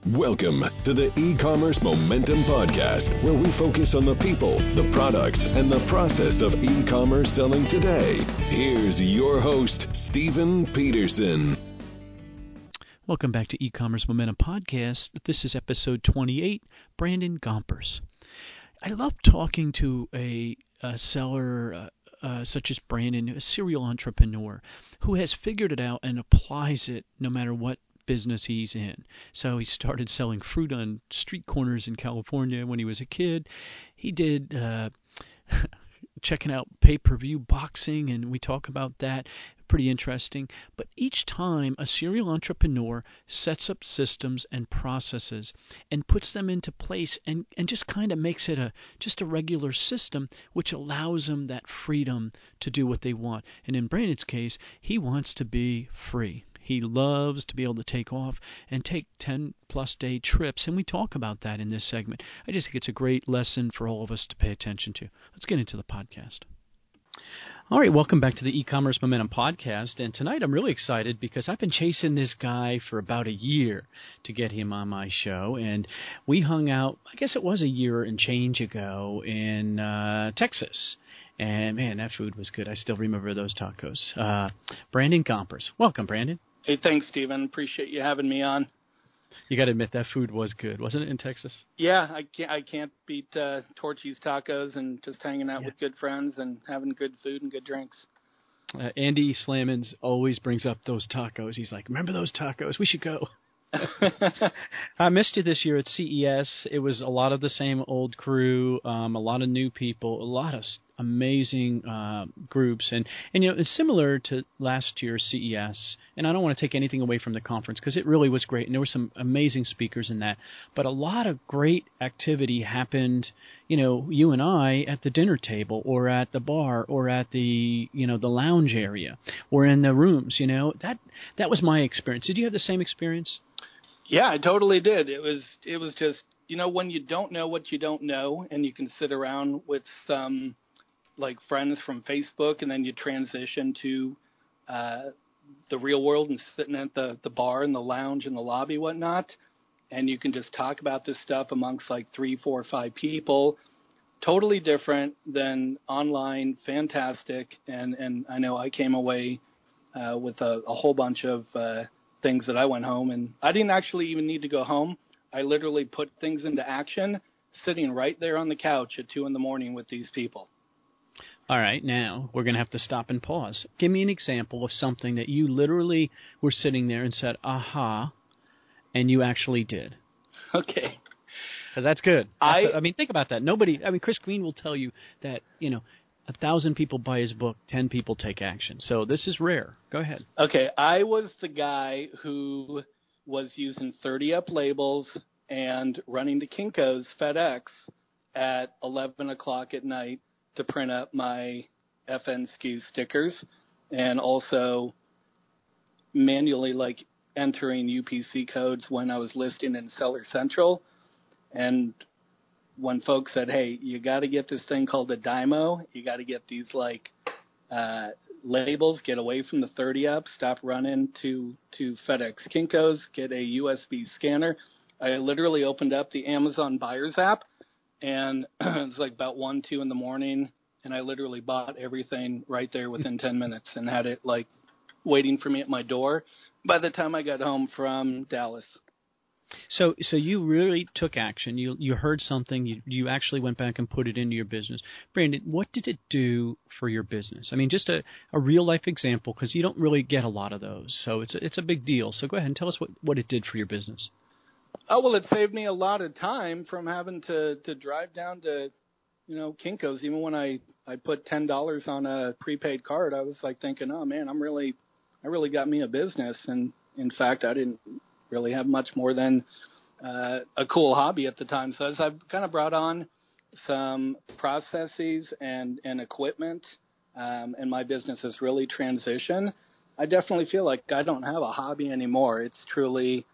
Welcome to the E-Commerce Momentum Podcast, where we focus on the people, the products, and the process of e-commerce selling today. Here's your host, Stephen Peterson. Welcome back to E-Commerce Momentum Podcast. This is episode 28, Brandon Gompers. I love talking to a seller such as Brandon, a serial entrepreneur who has figured it out and applies it no matter what business he's in. So he started selling fruit on street corners in California when he was a kid. He did checking out pay-per-view boxing, and we talk about that. Pretty interesting. But each time a serial entrepreneur sets up systems and processes and puts them into place and just kind of makes it just a regular system, which allows them that freedom to do what they want. And in Brandon's case, he wants to be free. He loves to be able to take off and take 10-plus day trips, and we talk about that in this segment. I just think it's a great lesson for all of us to pay attention to. Let's get into the podcast. All right, welcome back to the E-Commerce Momentum Podcast, and tonight I'm really excited because I've been chasing this guy for about a year to get him on my show, and we hung out, I guess it was a year and change ago in Texas. And, man, that food was good. I still remember those tacos. Brandon Gompers. Welcome, Brandon. Hey, thanks, Stephen. Appreciate you having me on. You got to admit, that food was good, wasn't it, in Texas? Yeah, I can't beat Torchy's tacos and just hanging out with good friends and having good food and good drinks. Andy Slamans always brings up those tacos. He's like, remember those tacos? We should go. I missed you this year at CES. It was a lot of the same old crew, a lot of new people, a lot of amazing groups, and you know, it's similar to last year's CES. And I don't want to take anything away from the conference because it really was great, and there were some amazing speakers in that. But a lot of great activity happened. You know, you and I at the dinner table, or at the bar, or at the the lounge area, or in the rooms. You know, that was my experience. Did you have the same experience? Yeah, I totally did. It was just, when you don't know what you don't know, and you can sit around with some like friends from Facebook, and then you transition to the real world and sitting at the bar and the lounge and the lobby, whatnot, and you can just talk about this stuff amongst like 3, 4, 5 people. Totally different than online. Fantastic. And I know I came away with a whole bunch of things that I went home, and I didn't actually even need to go home. I literally put things into action sitting right there on the couch at 2 a.m. with these people. All right, now we're going to have to stop and pause. Give me an example of something that you literally were sitting there and said, aha, and you actually did. Okay. Because that's good. I mean, think about that. Chris Green will tell you that, 1,000 people buy his book, 10 people take action. So this is rare. Go ahead. Okay, I was the guy who was using 30-up labels and running to Kinko's FedEx at 11 o'clock at night to print up my FNSKU stickers, and also manually entering UPC codes when I was listing in Seller Central. And when folks said, hey, you got to get this thing called a Dymo, you got to get these labels, get away from the 30-up, stop running to FedEx Kinko's, get a USB scanner. I literally opened up the Amazon Buyers app, and it was about 1, 2 in the morning, and I literally bought everything right there within 10 minutes and had it waiting for me at my door by the time I got home from Dallas. So you really took action. You heard something. You actually went back and put it into your business. Brandon, what did it do for your business? I mean, just a real-life example, because you don't really get a lot of those. So it's a big deal. So go ahead and tell us what it did for your business. Oh, well, it saved me a lot of time from having to drive down to, Kinko's. Even when I put $10 on a prepaid card, I was thinking, oh, man, I really got me a business. And, in fact, I didn't really have much more than a cool hobby at the time. So as I've kind of brought on some processes and equipment, and my business has really transitioned, I definitely feel like I don't have a hobby anymore. It's truly,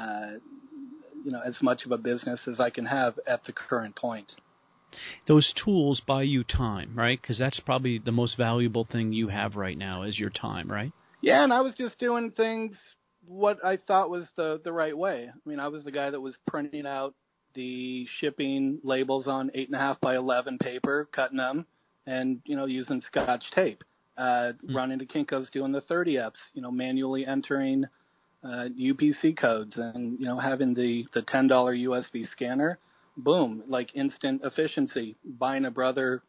as much of a business as I can have at the current point. Those tools buy you time, right? Because that's probably the most valuable thing you have right now is your time, right? Yeah, and I was just doing things what I thought was the right way. I mean, I was the guy that was printing out the shipping labels on 8.5 by 11 paper, cutting them, and using Scotch tape. Running to Kinko's, doing the 30-eps, manually entering UPC codes, and having the $10 USB scanner. Boom, like instant efficiency. Buying a Brother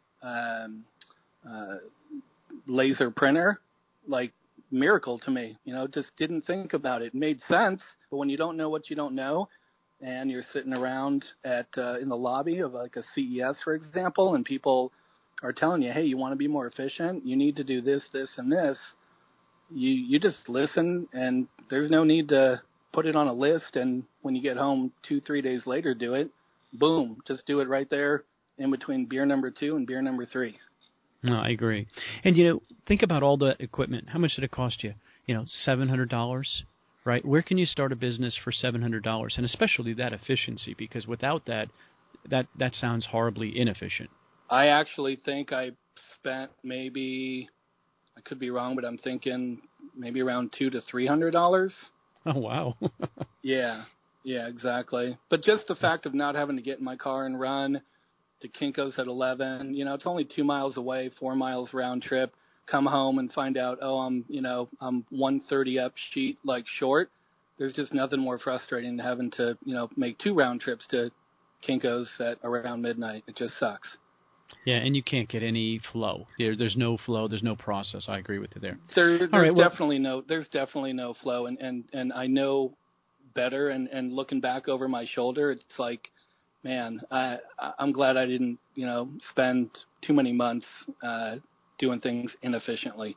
laser printer, like miracle to me. Just didn't think about it. It made sense, but when you don't know what you don't know, and you're sitting around at in the lobby of like a CES, for example, and people are telling you, hey, you want to be more efficient, you need to do this, this, and this. You just listen, and there's no need to put it on a list, and when you get home 2-3 days later, do it. Boom, just do it right there in between beer number 2 and beer number 3. No, I agree. And, think about all the equipment. How much did it cost you? $700, right? Where can you start a business for $700? And especially that efficiency, because without that sounds horribly inefficient. I actually think I spent maybe, I could be wrong, but I'm thinking maybe around $200 to $300. Oh, wow. Yeah, exactly. But just the fact of not having to get in my car and run to Kinko's at 11, it's only 2 miles away, 4 miles round trip, come home and find out, I'm 130 up sheet, like short. There's just nothing more frustrating than having to, make 2 round trips to Kinko's at around midnight. It just sucks. Yeah, and you can't get any flow. There's no flow. There's no process. I agree with you there. There's definitely no flow, and I know better. And looking back over my shoulder, it's like, man, I'm glad I didn't spend too many months doing things inefficiently.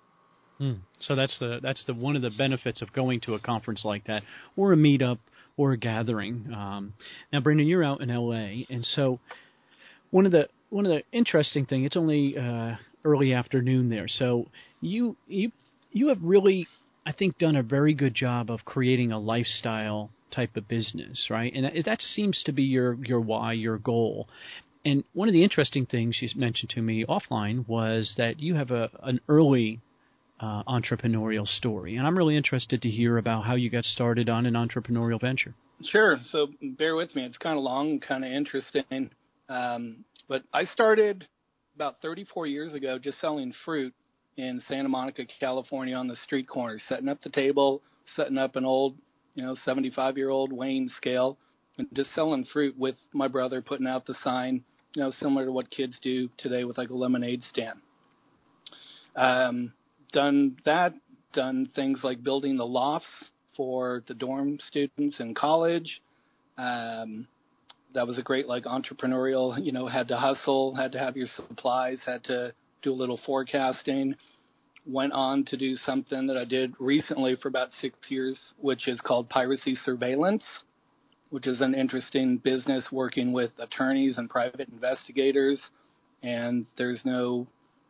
So that's the one of the benefits of going to a conference like that, or a meetup, or a gathering. Now, Brandon, you're out in L.A., and so one of the interesting things, it's only early afternoon there, so you have really, I think, done a very good job of creating a lifestyle type of business, right? And that seems to be your why, your goal. And one of the interesting things you mentioned to me offline was that you have an early entrepreneurial story, and I'm really interested to hear about how you got started on an entrepreneurial venture. Sure. So bear with me. It's kind of long and kind of interesting. But I started about 34 years ago just selling fruit in Santa Monica, California, on the street corner, setting up the table, setting up an old, 75-year-old Wayne scale, and just selling fruit with my brother, putting out the sign, similar to what kids do today with like a lemonade stand. Done things like building the lofts for the dorm students in college. That was a great, entrepreneurial, had to hustle, had to have your supplies, had to do a little forecasting. Went on to do something that I did recently for about 6 years, which is called piracy surveillance, which is an interesting business working with attorneys and private investigators. And there's no,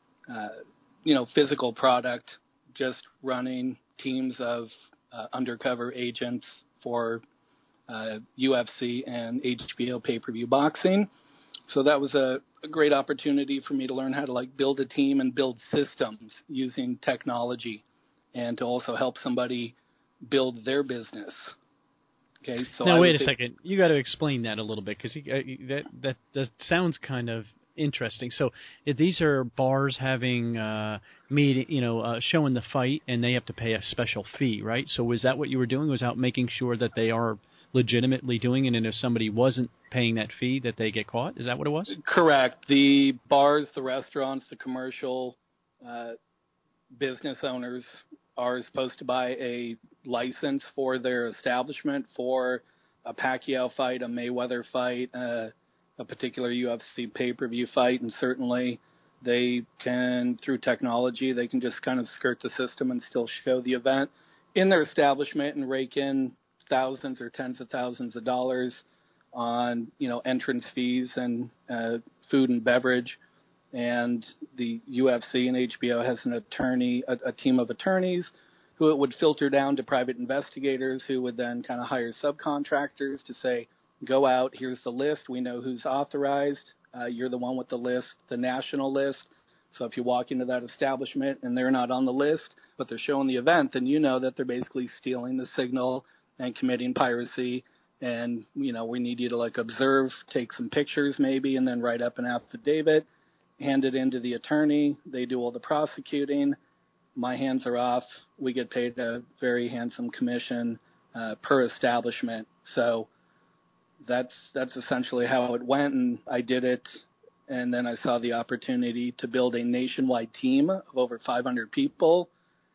physical product, just running teams of undercover agents for UFC and HBO pay-per-view boxing. So that was a great opportunity for me to learn how to build a team and build systems using technology, and to also help somebody build their business. Okay, so now wait a second. You got to explain that a little bit, because that sounds kind of interesting. So if these are bars having showing the fight, and they have to pay a special fee, right? So was that what you were doing? Was out making sure that they are legitimately doing it, and if somebody wasn't paying that fee, that they get caught? Is that what it was? Correct. The bars, the restaurants, the commercial business owners are supposed to buy a license for their establishment for a Pacquiao fight, a Mayweather fight, a particular UFC pay-per-view fight, and certainly they can, through technology, they can just kind of skirt the system and still show the event in their establishment and rake in thousands or tens of thousands of dollars on, entrance fees and food and beverage. And the UFC and HBO has a team of attorneys who it would filter down to private investigators, who would then kind of hire subcontractors to say, go out, here's the list, we know who's authorized, you're the one with the list, the national list. So if you walk into that establishment and they're not on the list, but they're showing the event, then you know that they're basically stealing the signal and committing piracy. And, we need you to observe, take some pictures maybe, and then write up an affidavit, hand it in to the attorney. They do all the prosecuting. My hands are off. We get paid a very handsome commission per establishment. So that's essentially how it went, and I did it. And then I saw the opportunity to build a nationwide team of over 500 people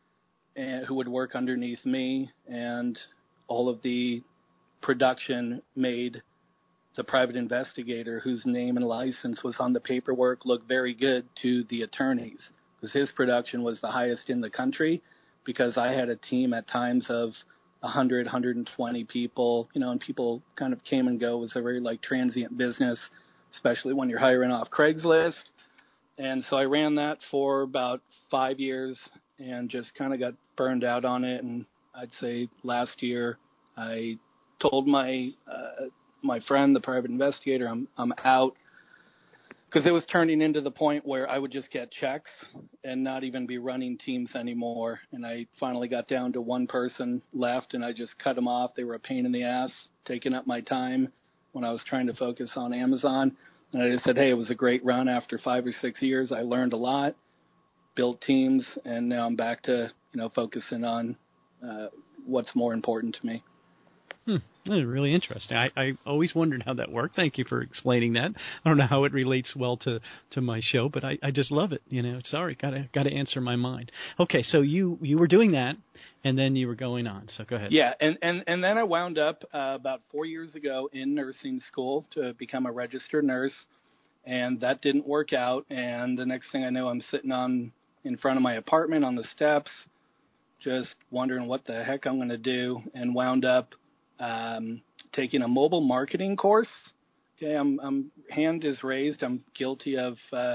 who would work underneath me, and all of the production made the private investigator, whose name and license was on the paperwork, look very good to the attorneys, because his production was the highest in the country, because I had a team at times of 100, 120 people, and people kind of came and go. It was a very transient business, especially when you're hiring off Craigslist. And so I ran that for about 5 years and just kind of got burned out on it. And I'd say last year I told my friend, the private investigator, I'm out, because it was turning into the point where I would just get checks and not even be running teams anymore. And I finally got down to one person left, and I just cut them off. They were a pain in the ass, taking up my time when I was trying to focus on Amazon. And I just said, hey, it was a great run. After 5 or 6 years, I learned a lot, built teams, and now I'm back to focusing on what's more important to me. That is really interesting. I always wondered how that worked. Thank you for explaining that. I don't know how it relates well to my show, but I just love it. Sorry, gotta answer my mind. Okay, so you were doing that, and then you were going on. So go ahead. Yeah, and then I wound up about 4 years ago in nursing school to become a registered nurse, and that didn't work out. And the next thing I know, I'm sitting in front of my apartment on the steps, just wondering what the heck I'm going to do, and wound up taking a mobile marketing course. Okay, I'm hand is raised. I'm guilty of,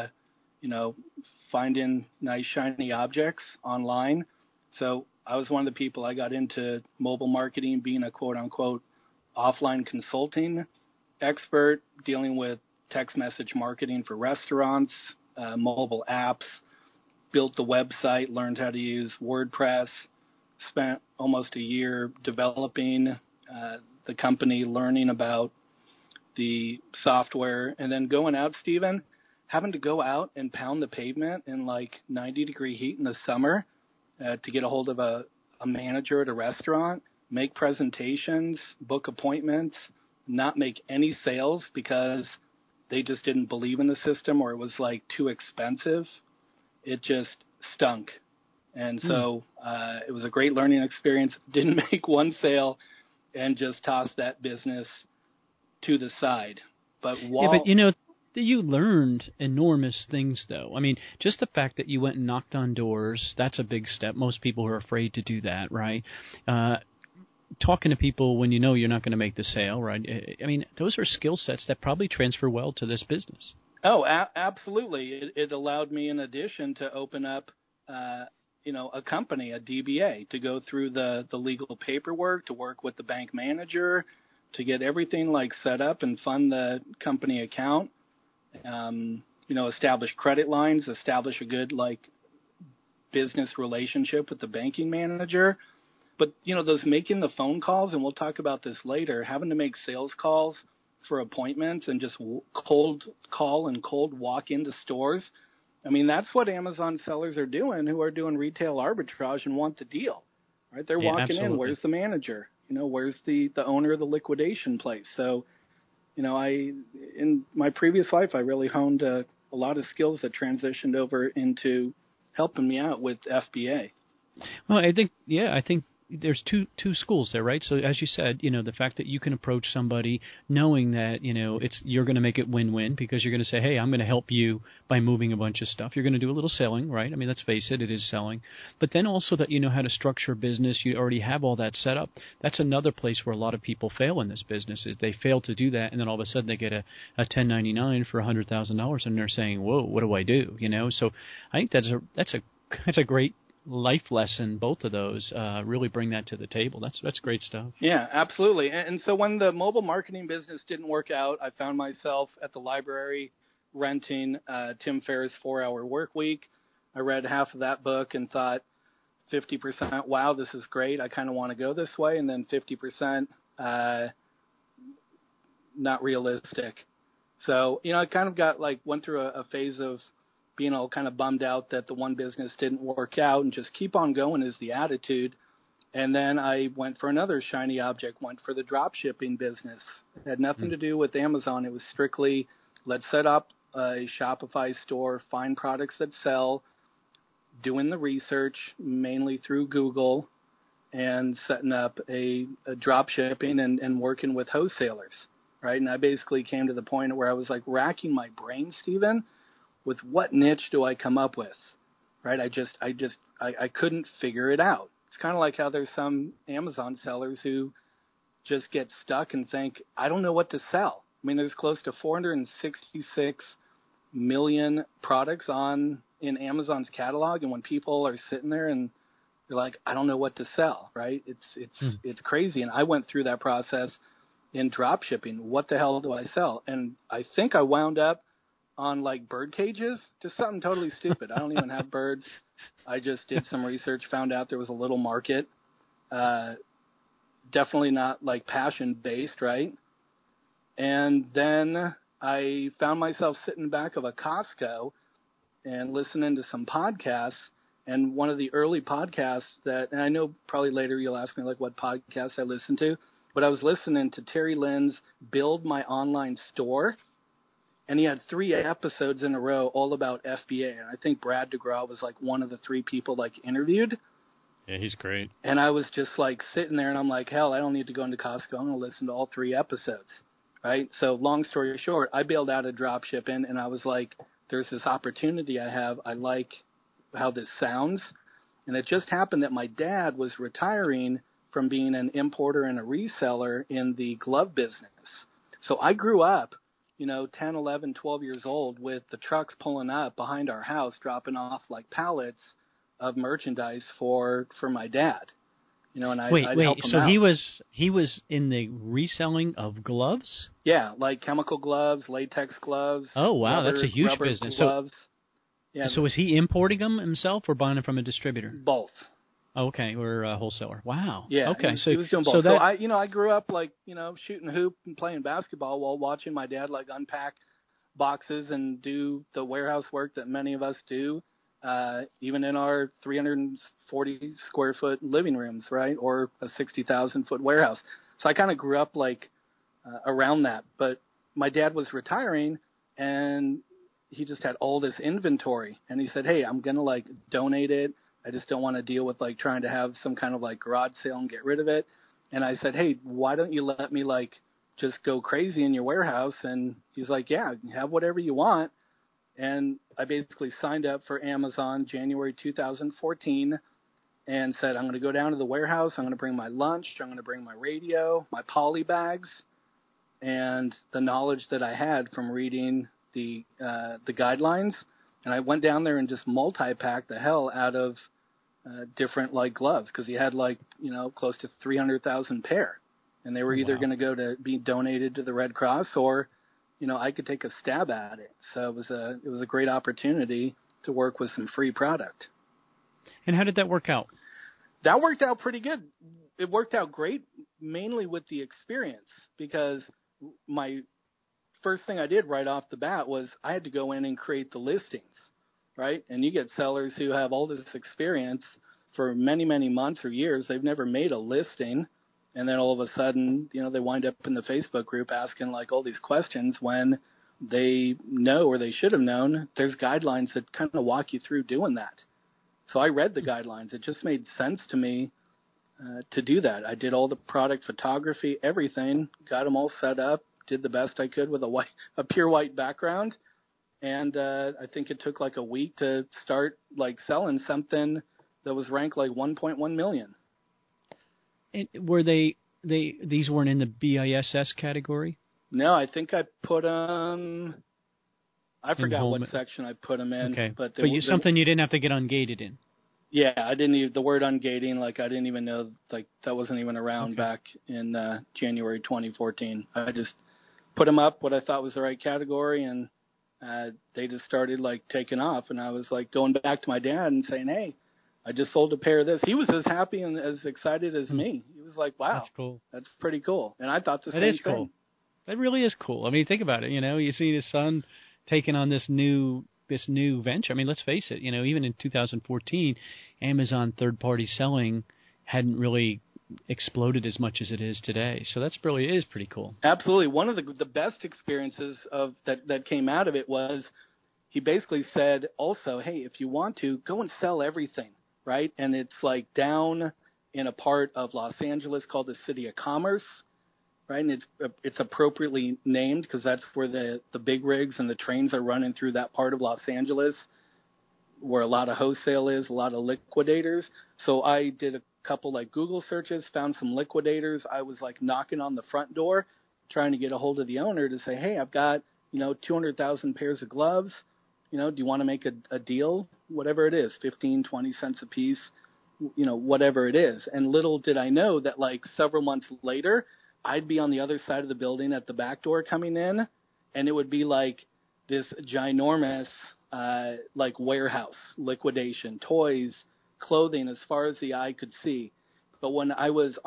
finding nice shiny objects online. So I was one of the people. I got into mobile marketing, being a quote unquote offline consulting expert, dealing with text message marketing for restaurants, mobile apps, built the website, learned how to use WordPress, spent almost a year developing the company, learning about the software, and then going out, Stephen, having to go out and pound the pavement in 90-degree heat in the summer to get a hold of a manager at a restaurant, make presentations, book appointments, not make any sales because they just didn't believe in the system, or it was too expensive. It just stunk. And so it was a great learning experience. Didn't make one sale, and just toss that business to the side. But you learned enormous things, though. I mean, just the fact that you went and knocked on doors, that's a big step. Most people are afraid to do that, right? Talking to people when you're not going to make the sale, right? I mean, those are skill sets that probably transfer well to this business. Oh, absolutely. It allowed me, in addition, to open up a company, a DBA, to go through the legal paperwork, to work with the bank manager, to get everything set up and fund the company account, establish credit lines, establish a good business relationship with the banking manager. But, those making the phone calls, and we'll talk about this later, having to make sales calls for appointments and just cold call and cold walk into stores. I mean, that's what Amazon sellers are doing, who are doing retail arbitrage and want the deal, right? They're walking in. Where's the manager? Where's the owner of the liquidation place? So, in my previous life, I really honed a lot of skills that transitioned over into helping me out with FBA. Well, I think there's two schools there, right? So as you said, the fact that you can approach somebody knowing that, you're going to make it win-win, because you're going to say, hey, I'm going to help you by moving a bunch of stuff. You're going to do a little selling, right? I mean, let's face it, it is selling. But then also that you know how to structure a business. You already have all that set up. That's another place where a lot of people fail in this business, is they fail to do that, and then all of a sudden they get a 1099 for $100,000, and they're saying, whoa, what do I do? So I think that's a great life lesson. Both of those really bring that to the table. That's great stuff. Yeah, absolutely. And so when the mobile marketing business didn't work out, I found myself at the library renting Tim Ferriss' 4-Hour Work Week. I read half of that book and thought, 50%, wow, this is great, I kind of want to go this way, and then 50%, not realistic. So, I kind of went through a phase of being all kind of bummed out that the one business didn't work out, and just keep on going is the attitude. And then I went for another shiny object, went for the drop shipping business. It had nothing to do with Amazon. It was strictly, let's set up a Shopify store, find products that sell, doing the research mainly through Google, and setting up a drop shipping and working with wholesalers, right? And I basically came to the point where I was like racking my brain, Stephen, with what niche do I come up with, right? I couldn't figure it out. It's kind of like how there's some Amazon sellers who just get stuck and think, I don't know what to sell. I mean, there's close to 466 million products in Amazon's catalog, and when people are sitting there and they're like, I don't know what to sell, right? It's crazy. And I went through that process in drop shipping. What the hell do I sell? And I think I wound up on like bird cages, just something totally stupid. I don't even have birds. I just did some research, found out there was a little market. Definitely not like passion based, right? And then I found myself sitting back of a Costco and listening to some podcasts. And one of the early podcasts and I know probably later you'll ask me like what podcasts I listened to, but I was listening to Terry Lynn's Build My Online Store. And he had 3 episodes in a row all about FBA. And I think Brad DeGraw was like one of the 3 people like interviewed. Yeah, he's great. And I was just like sitting there and I'm like, hell, I don't need to go into Costco. I'm going to listen to all 3 episodes. Right. So long story short, I bailed out of drop shipping and I was like, there's this opportunity I have. I like how this sounds. And it just happened that my dad was retiring from being an importer and a reseller in the glove business. So I grew up, 10, 11, 12 years old with the trucks pulling up behind our house, dropping off like pallets of merchandise for my dad. And I'd help him so out. he was in the reselling of gloves? Yeah, like chemical gloves, latex gloves. Oh, wow, that's a huge business. Gloves. So was he importing them himself or buying them from a distributor? Both. Okay, or a wholesaler. Wow. Yeah. Okay. He was doing both. So I grew up like, shooting hoop and playing basketball while watching my dad like unpack boxes and do the warehouse work that many of us do, even in our 340 square foot living rooms, right? Or a 60,000 foot warehouse. So I kind of grew up like around that. But my dad was retiring and he just had all this inventory and he said, hey, I'm going to like donate it. I just don't want to deal with like trying to have some kind of like garage sale and get rid of it. And I said, hey, why don't you let me like just go crazy in your warehouse? And he's like, yeah, have whatever you want. And I basically signed up for Amazon January 2014 and said, I'm going to go down to the warehouse. I'm going to bring my lunch. I'm going to bring my radio, my poly bags, and the knowledge that I had from reading the guidelines. And I went down there and just multi-packed the hell out of different like gloves because he had like, close to 300,000 pair. And they were either going to go to be donated to the Red Cross or, I could take a stab at it. So it was a great opportunity to work with some free product. And how did that work out? That worked out pretty good. It worked out great, mainly with the experience because my first thing I did right off the bat was I had to go in and create the listings, right? And you get sellers who have all this experience for many, many months or years. They've never made a listing. And then all of a sudden, they wind up in the Facebook group asking like all these questions when they know or they should have known there's guidelines that kind of walk you through doing that. So I read the guidelines. It just made sense to me to do that. I did all the product photography, everything, got them all set up, did the best I could with a pure white background. And I think it took like a week to start like selling something that was ranked like 1.1 million. And were these weren't in the BISS category? No, I think I put them. I forgot what section I put them in. Okay, but something you didn't have to get ungated in. Yeah, I didn't even the word ungating. Like I didn't even know like that wasn't even around back in January 2014. I just put them up what I thought was the right category, and they just started like taking off. And I was like going back to my dad and saying, hey, I just sold a pair of this. He was as happy and as excited as me. He was like, wow, that's cool. That's pretty cool. And I thought the same thing. That is thing. cool. That really is cool. I mean, think about it. You see his son taking on this new venture. I mean, let's face it. Even in 2014, Amazon third-party selling hadn't really exploded as much as it is today. So it is pretty cool. Absolutely. One of the best experiences of that came out of it was he basically said also, hey, if you want to, go and sell everything, right? And it's like down in a part of Los Angeles called the City of Commerce. Right, and it's appropriately named because that's where the big rigs and the trains are running through that part of Los Angeles, where a lot of wholesale is, a lot of liquidators. So I did a couple like Google searches, found some liquidators. I was like knocking on the front door, trying to get a hold of the owner to say, hey, I've got 200,000 pairs of gloves. Do you want to make a deal? Whatever it is, 15, 20 cents a piece, whatever it is. And little did I know that like several months later, I'd be on the other side of the building at the back door coming in, and it would be like this ginormous like warehouse, liquidation, toys, clothing as far as the eye could see. But when I was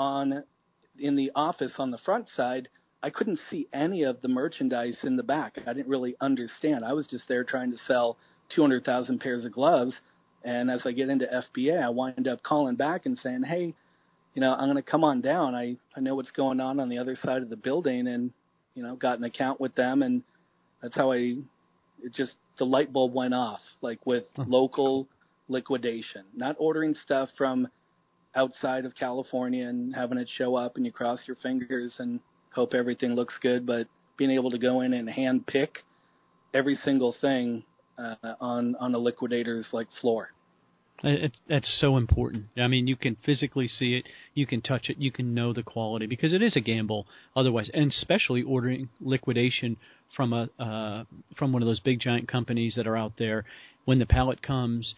in the office on the front side, I couldn't see any of the merchandise in the back. I didn't really understand. I was just there trying to sell 200,000 pairs of gloves. And as I get into FBA, I wind up calling back and saying, hey, I'm going to come on down. I know what's going on the other side of the building, and, got an account with them. And that's how the light bulb went off, like with local liquidation, not ordering stuff from outside of California and having it show up and you cross your fingers and hope everything looks good, but being able to go in and hand pick every single thing on a liquidator's like floor. That's so important. I mean, you can physically see it, you can touch it, you can know the quality, because it is a gamble otherwise, and especially ordering liquidation from one of those big giant companies that are out there. When the pallet comes,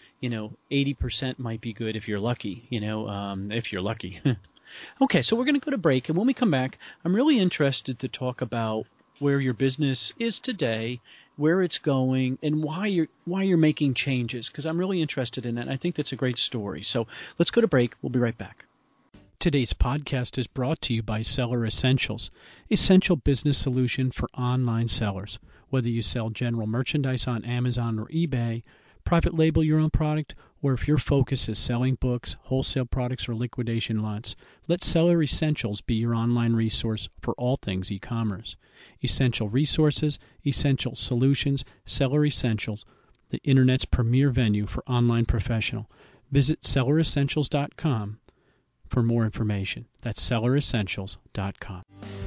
80% might be good if you're lucky. If you're lucky. Okay, so we're going to go to break, and when we come back, I'm really interested to talk about where your business is today, where it's going, and why you're making changes, because I'm really interested in that. I think that's a great story. So let's go to break. We'll be right back. Today's podcast is brought to you by Seller Essentials, essential business solution for online sellers. Whether you sell general merchandise on Amazon or eBay, private label your own product, or if your focus is selling books, wholesale products, or liquidation lots, let Seller Essentials be your online resource for all things e-commerce. Essential resources, essential solutions, Seller Essentials, the Internet's premier venue for online professional. Visit selleressentials.com for more information. That's selleressentials.com.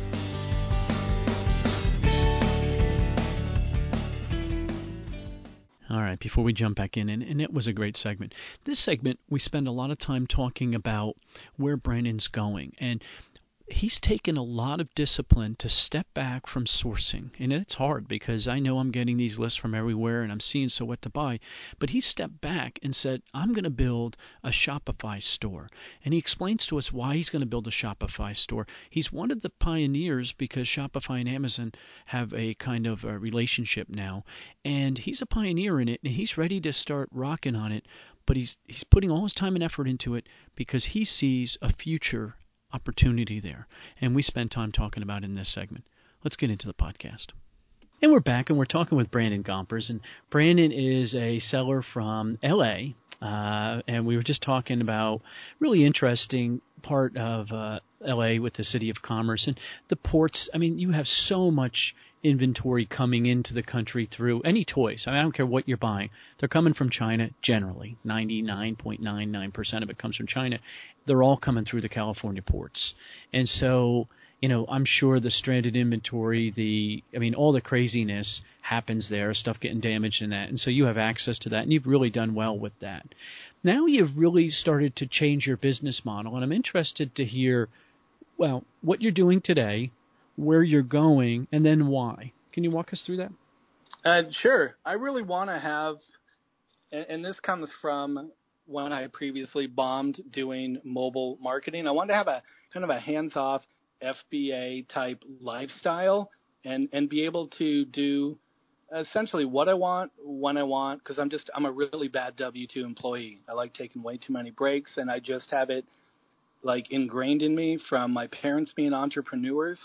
All right, before we jump back in, and it was a great segment. This segment, we spend a lot of time talking about where Brandon's going, and he's taken a lot of discipline to step back from sourcing. And it's hard because I know I'm getting these lists from everywhere and I'm seeing so what to buy. But he stepped back and said, I'm going to build a Shopify store. And he explains to us why he's going to build a Shopify store. He's one of the pioneers because Shopify and Amazon have a kind of a relationship now. And he's a pioneer in it, and he's ready to start rocking on it. But he's putting all his time and effort into it because he sees a future opportunity there, and we spend time talking about it in this segment. Let's get into the podcast. And we're back, and we're talking with Brandon Gompers, and Brandon is a seller from L.A., and we were just talking about really interesting part of L.A. with the City of Commerce and the ports. I mean, you have so much inventory coming into the country through any toys. I mean, I don't care what you're buying. They're coming from China generally. 99.99% of it comes from China. They're all coming through the California ports. And so, I'm sure the stranded inventory, all the craziness happens there, stuff getting damaged and that. And so you have access to that, and you've really done well with that. Now you've really started to change your business model, and I'm interested to hear, what you're doing today, where you're going, and then why. Can you walk us through that? Sure. I really want to have, and this comes from when I previously bombed doing mobile marketing. I wanted to have a kind of a hands-off FBA type lifestyle and be able to do essentially what I want, when I want, because I'm a really bad W-2 employee. I like taking way too many breaks, and I just have it like ingrained in me from my parents being entrepreneurs,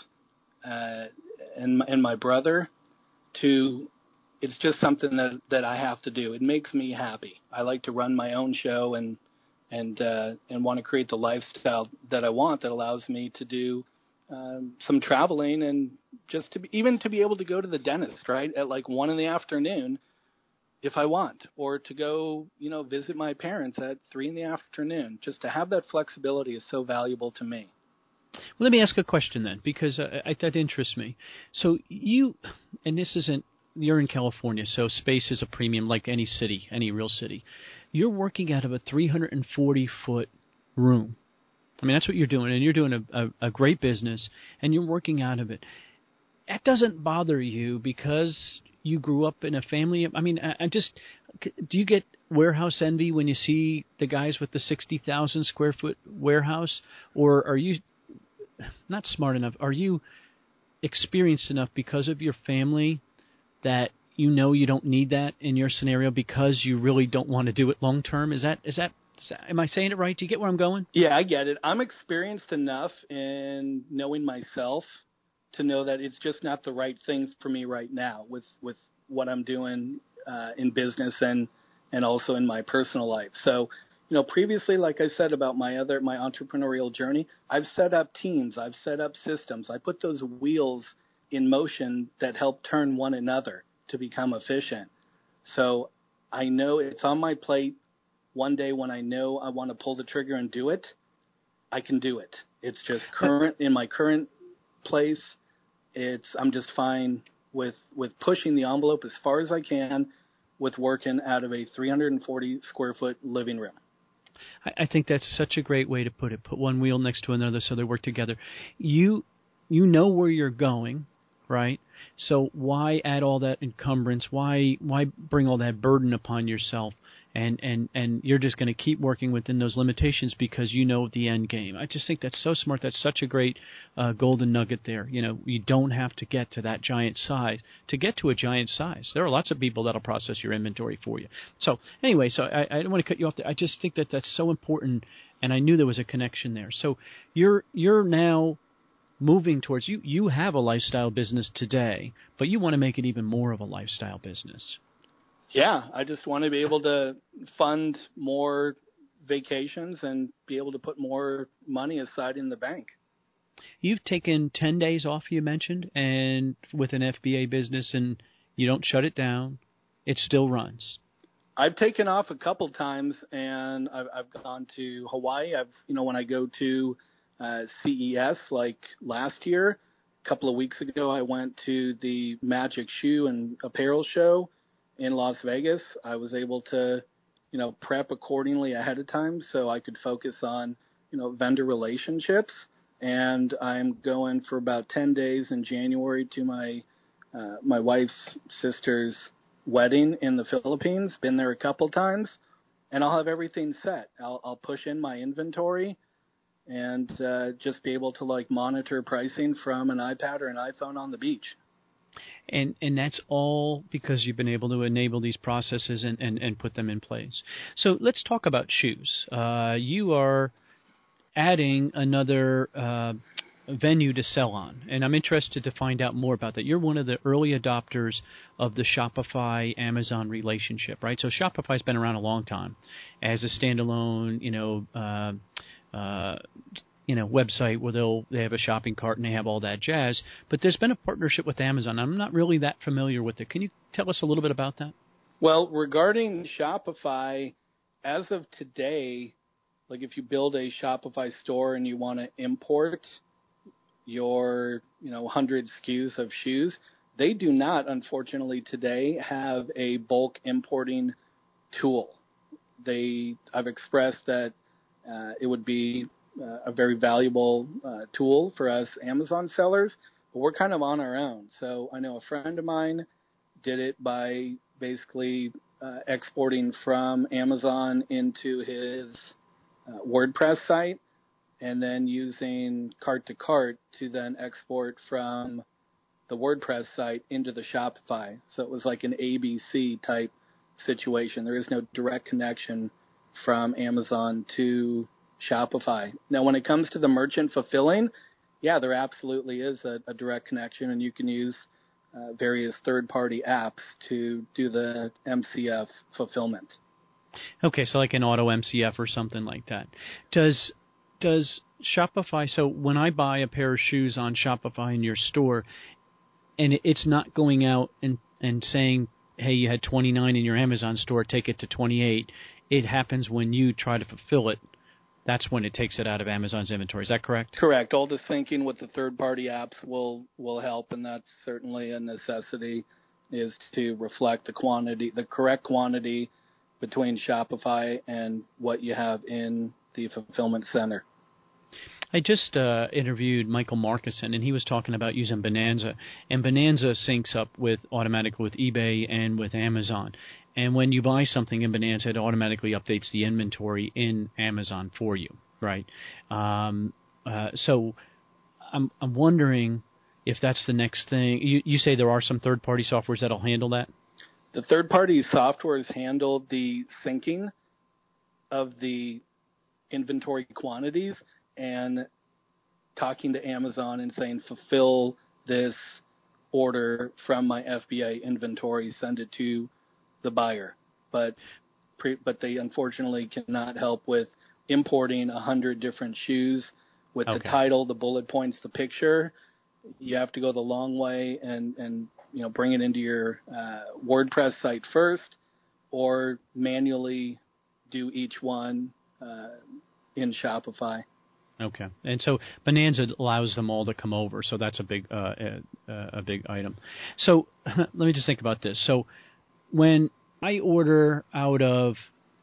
and my brother, to it's just something that I have to do. It makes me happy. I like to run my own show and want to create the lifestyle that I want that allows me to do some traveling and just to be able to go to the dentist, right, at like 1 PM if I want, or to go, visit my parents at 3 PM. Just to have that flexibility is so valuable to me. Well, let me ask a question then, because that interests me. So you're in California, so space is a premium like any city, any real city. You're working out of a 340-foot room. I mean, that's what you're doing, and you're doing a great business, and you're working out of it. That doesn't bother you because you grew up in a family. I mean, do you get warehouse envy when you see the guys with the 60,000 square foot warehouse, or are you not smart enough? Are you experienced enough because of your family that you don't need that in your scenario because you really don't want to do it long term? Is that am I saying it right? Do you get where I'm going? Yeah, I get it. I'm experienced enough in knowing myself to know that it's just not the right thing for me right now with what I'm doing in business and also in my personal life. So, previously, like I said about my entrepreneurial journey, I've set up teams, I've set up systems, I put those wheels in motion that help turn one another to become efficient. So I know it's on my plate. One day when I know I want to pull the trigger and do it, I can do it. It's just in my current place. I'm just fine with pushing the envelope as far as I can with working out of a 340 square foot living room. I think that's such a great way to put it. Put one wheel next to another so they work together. You know where you're going, right? So why add all that encumbrance? Why bring all that burden upon yourself? And you're just going to keep working within those limitations because you know the end game. I just think that's so smart. That's such a great golden nugget there. You don't have to get to that giant size to get to a giant size. There are lots of people that'll process your inventory for you. So anyway, I don't want to cut you off there. I just think that that's so important, and I knew there was a connection there. So you're now moving towards you have a lifestyle business today, but you want to make it even more of a lifestyle business. Yeah, I just want to be able to fund more vacations and be able to put more money aside in the bank. You've taken 10 days off, you mentioned, and with an FBA business, and you don't shut it down. It still runs. I've taken off a couple times, and I've gone to Hawaii. When I go to CES, like last year, a couple of weeks ago, I went to the Magic Shoe and Apparel Show in Las Vegas. I was able to, prep accordingly ahead of time so I could focus on, vendor relationships. And I'm going for about 10 days in January to my wife's sister's wedding in the Philippines. Been there a couple times, and I'll have everything set. I'll push in my inventory and just be able to monitor pricing from an iPad or an iPhone on the beach. And that's all because you've been able to enable these processes and put them in place. So let's talk about shoes. You are adding another venue to sell on, and I'm interested to find out more about that. You're one of the early adopters of the Shopify-Amazon relationship, right? So Shopify's been around a long time as a standalone, website where they have a shopping cart and they have all that jazz. But there's been a partnership with Amazon. I'm not really that familiar with it. Can you tell us a little bit about that? Well, regarding Shopify, as of today, if you build a Shopify store and you want to import your 100 SKUs of shoes, they do not, unfortunately, today have a bulk importing tool. I've expressed that it would be a very valuable tool for us Amazon sellers, but we're kind of on our own. So I know a friend of mine did it by basically exporting from Amazon into his WordPress site and then using cart to cart to then export from the WordPress site into the Shopify. So it was like an ABC type situation. There is no direct connection from Amazon to Shopify. Now, when it comes to the merchant fulfilling, yeah, there absolutely is a direct connection, and you can use various third-party apps to do the MCF fulfillment. Okay, so like an auto MCF or something like that. Does Shopify, so when I buy a pair of shoes on Shopify in your store, and it's not going out and saying, hey, you had 29 in your Amazon store, take it to 28, it happens when you try to fulfill it. That's when it takes it out of Amazon's inventory. Is that correct? Correct. All the syncing with the third-party apps will help, and that's certainly a necessity, is to reflect the quantity, the correct quantity between Shopify and what you have in the fulfillment center. I just interviewed Michael Markison, and he was talking about using Bonanza. And Bonanza syncs up automatically with eBay and with Amazon. And when you buy something in Bonanza, it automatically updates the inventory in Amazon for you, right? So I'm wondering if that's the next thing. You say there are some third-party softwares that'll handle that? The third-party softwares handle the syncing of the inventory quantities and talking to Amazon and saying, fulfill this order from my FBA inventory, send it to the buyer. But they unfortunately cannot help with importing 100 different shoes with the title, the bullet points, the picture. You have to go the long way and bring it into your WordPress site first, or manually do each one in Shopify. Okay, and so Bonanza allows them all to come over, so that's a big item. So let me just think about this. So when I order out of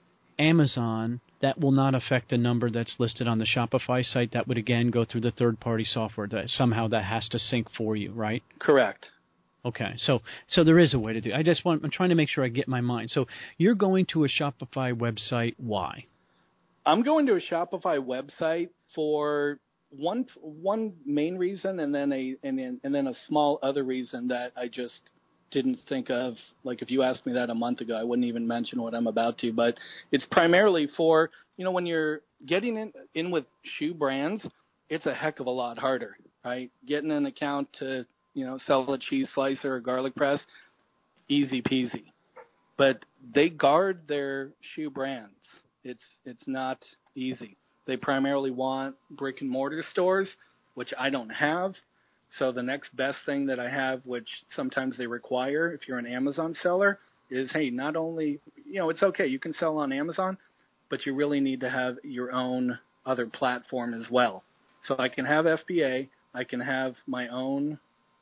Amazon, that will not affect the number that's listed on the Shopify site. That would again go through the third-party software. That somehow that has to sync for you, right? Correct. Okay, so there is a way to do it. I'm trying to make sure I get my mind. So you're going to a Shopify website. Why? I'm going to a Shopify website for one main reason, and then a small other reason that I just didn't think of. Like, if you asked me that a month ago, I wouldn't even mention what I'm about to. But it's primarily for, when you're getting in with shoe brands, it's a heck of a lot harder, right? Getting an account to sell a cheese slicer or garlic press, easy peasy. But they guard their shoe brands. It's not easy. They primarily want brick and mortar stores, which I don't have. So the next best thing that I have, which sometimes they require if you're an Amazon seller, is, hey, not only, it's okay, you can sell on Amazon, but you really need to have your own other platform as well. So I can have FBA, I can have my own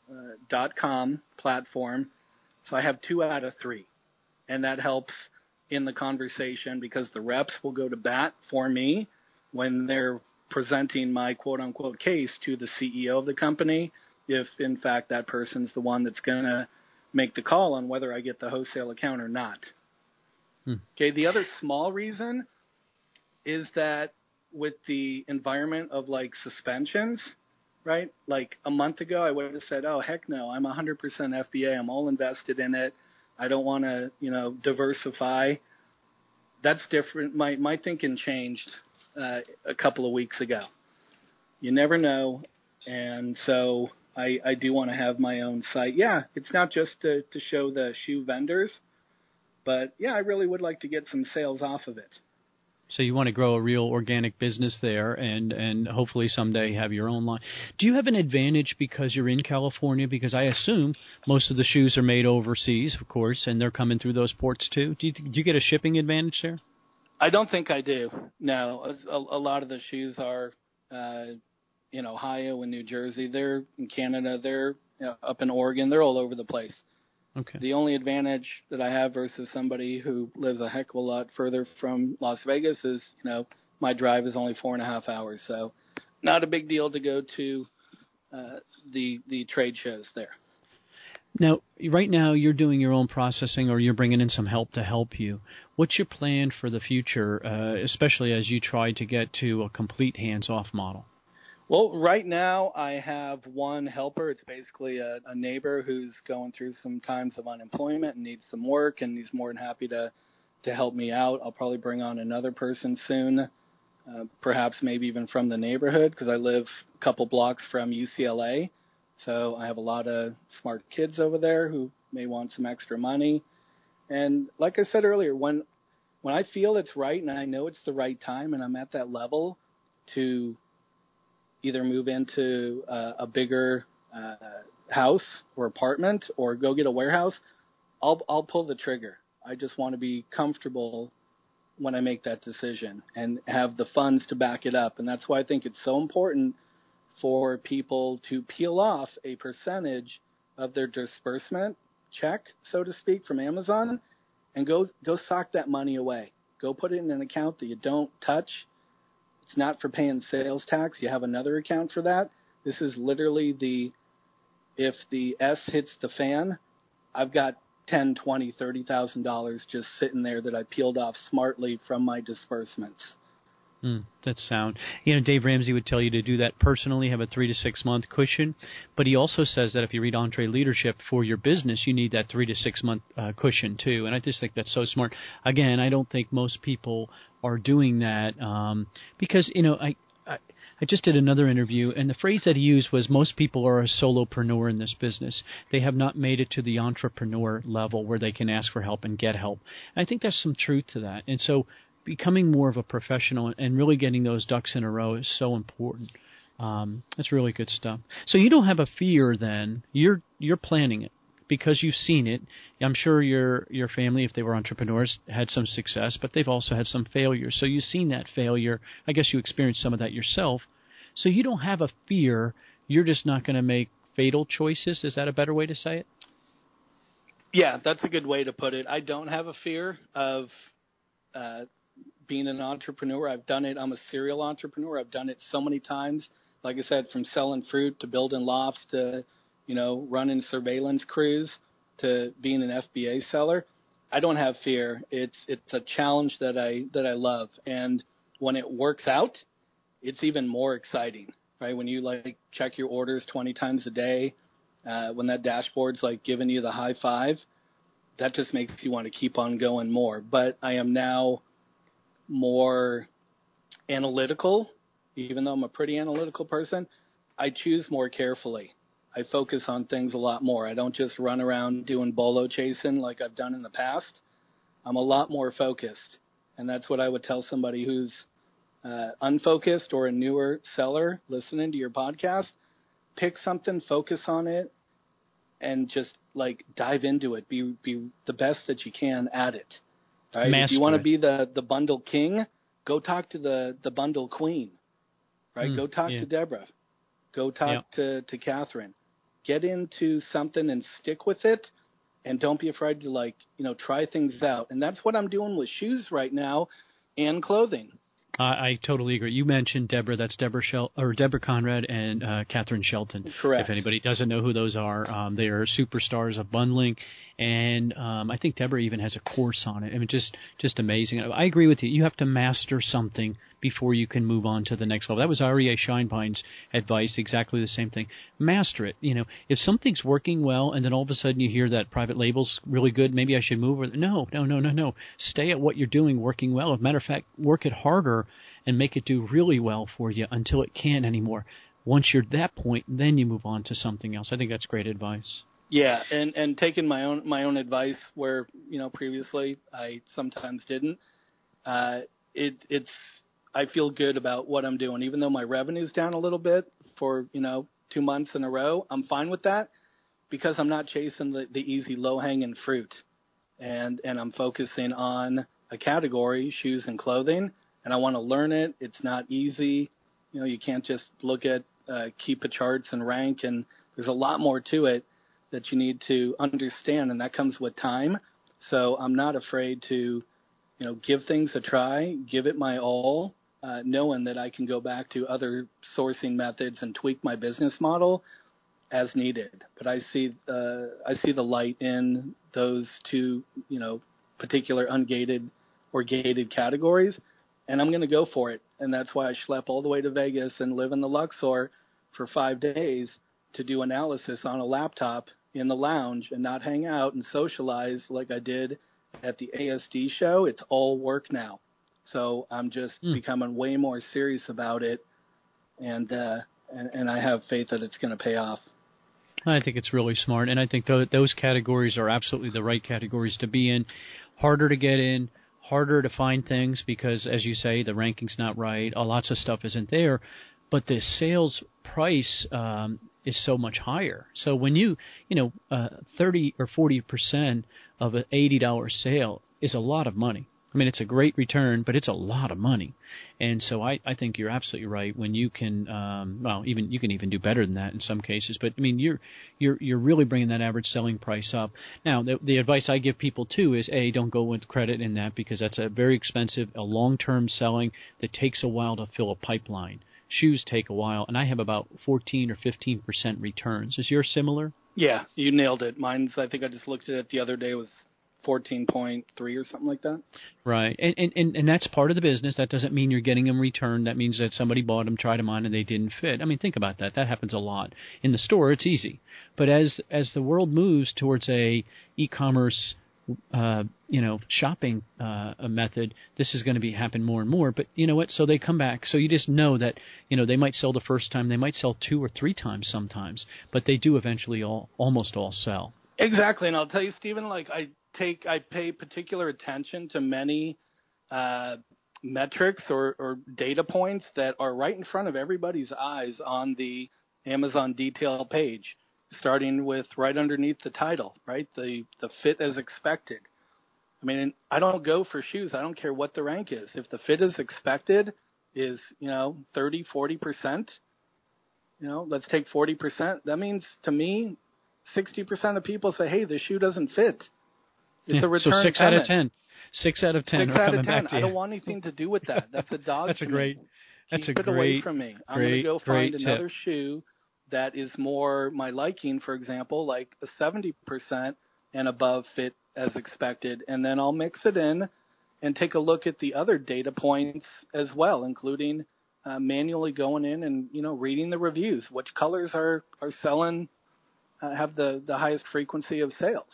.com platform. So I have 2 out of 3. And that helps in the conversation because the reps will go to bat for me when they're presenting my quote-unquote case to the CEO of the company, if, in fact, that person's the one that's going to make the call on whether I get the wholesale account or not. Okay, the other small reason is that with the environment of, like, suspensions, right? Like a month ago, I would have said, oh, heck no, I'm 100% FBA. I'm all invested in it. I don't want to, diversify. That's different. My thinking changed a couple of weeks ago. You never know. And so I do want to have my own site. Yeah, it's not just to show the shoe vendors, but yeah, I really would like to get some sales off of it. So you want to grow a real organic business there and hopefully someday have your own line. Do you have an advantage because you're in California? Because I assume most of the shoes are made overseas, of course, and they're coming through those ports too. Do you get a shipping advantage there? I don't think I do. No, a lot of the shoes are in Ohio and New Jersey. They're in Canada. They're up in Oregon. They're all over the place. Okay. The only advantage that I have versus somebody who lives a heck of a lot further from Las Vegas is, my drive is only 4.5 hours. So not a big deal to go to the trade shows there. Now, right now you're doing your own processing or you're bringing in some help to help you. What's your plan for the future, especially as you try to get to a complete hands-off model? Well, right now I have one helper. It's basically a neighbor who's going through some times of unemployment and needs some work, and he's more than happy to help me out. I'll probably bring on another person soon, perhaps maybe even from the neighborhood, because I live a couple blocks from UCLA. So I have a lot of smart kids over there who may want some extra money. And like I said earlier, when I feel it's right and I know it's the right time and I'm at that level to either move into a bigger house or apartment or go get a warehouse, I'll pull the trigger. I just want to be comfortable when I make that decision and have the funds to back it up. And that's why I think it's so important for people to peel off a percentage of their disbursement check, so to speak, from Amazon and go sock that money away. Go put it in an account that you don't touch. It's not for paying sales tax. You have another account for that. This is literally if the S hits the fan, I've got $10, $20, $30,000 just sitting there that I peeled off smartly from my disbursements. That's sound. Dave Ramsey would tell you to do that personally, have a 3 to 6 month cushion. But he also says that if you read EntreLeadership for your business, you need that 3 to 6 month cushion too. And I just think that's so smart. Again, I don't think most people are doing that because, I just did another interview, and the phrase that he used was most people are a solopreneur in this business. They have not made it to the entrepreneur level where they can ask for help and get help. And I think there's some truth to that. And so becoming more of a professional and really getting those ducks in a row is so important. That's really good stuff. So you don't have a fear then. You're planning it because you've seen it. I'm sure your family, if they were entrepreneurs, had some success, but they've also had some failures. So you've seen that failure. I guess you experienced some of that yourself. So you don't have a fear. You're just not going to make fatal choices. Is that a better way to say it? Yeah, that's a good way to put it. I don't have a fear of being an entrepreneur. I've done it. I'm a serial entrepreneur. I've done it so many times. Like I said, from selling fruit to building lofts to, running surveillance crews to being an FBA seller. I don't have fear. It's a challenge that I love. And when it works out, it's even more exciting, right? When you check your orders 20 times a day, when that dashboard's giving you the high five, that just makes you want to keep on going more. But I am now more analytical. Even though I'm a pretty analytical person, I choose more carefully. I focus on things a lot more. I don't just run around doing bolo chasing like I've done in the past. I'm a lot more focused. And that's what I would tell somebody who's unfocused or a newer seller listening to your podcast. Pick something, focus on it, and just dive into it. Be the best that you can at it. Right? If you want to be the bundle king, go talk to the bundle queen. Right? Go talk to Deborah. Go talk to Catherine. Get into something and stick with it, and don't be afraid to try things out. And that's what I'm doing with shoes right now and clothing. I totally agree. You mentioned Deborah. That's Deborah Conrad and Catherine Shelton. Correct. If anybody doesn't know who those are, they are superstars of bundling. And I think Deborah even has a course on it. I mean, just amazing. I agree with you. You have to master something before you can move on to the next level. That was REA Shinepine's advice, exactly the same thing. Master it. If something's working well and then all of a sudden you hear that private label's really good, maybe I should move. No. Stay at what you're doing, working well. As a matter of fact, work it harder and make it do really well for you until it can't anymore. Once you're at that point, then you move on to something else. I think that's great advice. Yeah, and taking my own advice where previously I sometimes didn't. It's I feel good about what I'm doing, even though my revenue's down a little bit for 2 months in a row. I'm fine with that because I'm not chasing the easy low hanging fruit, and I'm focusing on a category, shoes and clothing, and I want to learn it. It's not easy. You can't just look at Keepa charts and rank, and there's a lot more to it that you need to understand, and that comes with time. So I'm not afraid to, give things a try, give it my all, knowing that I can go back to other sourcing methods and tweak my business model as needed. But I see the light in those two, particular ungated or gated categories, and I'm going to go for it. And that's why I schlep all the way to Vegas and live in the Luxor for 5 days to do analysis on a laptop in the lounge and not hang out and socialize like I did at the ASD show. It's all work now. So I'm just becoming way more serious about it, and I have faith that it's going to pay off. I think it's really smart, and I think those categories are absolutely the right categories to be in. Harder to get in, harder to find things because, as you say, the ranking's not right. Lots of stuff isn't there, but the sales price is so much higher. So when 30 or 40% of an $80 sale is a lot of money. I mean, it's a great return, but it's a lot of money. And so I think you're absolutely right when you can, you can even do better than that in some cases. But I mean, you're really bringing that average selling price up. Now, the advice I give people too is don't go with credit in that because that's a very expensive, a long-term selling that takes a while to fill a pipeline. Shoes take a while, and I have about 14 or 15% returns. Is yours similar? Yeah, you nailed it. Mine's, I think I just looked at it the other day, was 14.3 or something like that. Right, and that's part of the business. That doesn't mean you're getting them returned. That means that somebody bought them, tried them on, and they didn't fit. I mean, think about that. That happens a lot. In the store, it's easy. But as the world moves towards a e-commerce shopping method, this is going to happen more and more. But you know what? So they come back. So you just know that, they might sell the first time. They might sell 2 or 3 times sometimes. But they do eventually almost all sell. Exactly. And I'll tell you, Stephen, I pay particular attention to many metrics or data points that are right in front of everybody's eyes on the Amazon detail page, starting with right underneath the title, right? The fit as expected. I mean, I don't go for shoes. I don't care what the rank is. If the fit as expected is, 30, 40%, let's take 40%. That means to me, 60% of people say, hey, the shoe doesn't fit. It's a return. So 6 out of 10. 6 out of 10 are coming back to you. I don't want anything to do with that. That's a dog. Keep it away from me. I'm going to go find another tip. shoe that is more my liking, for example, like a 70% and above fit as expected, and then I'll mix it in and take a look at the other data points as well, including manually going in and reading the reviews. Which colors are selling, have the highest frequency of sales?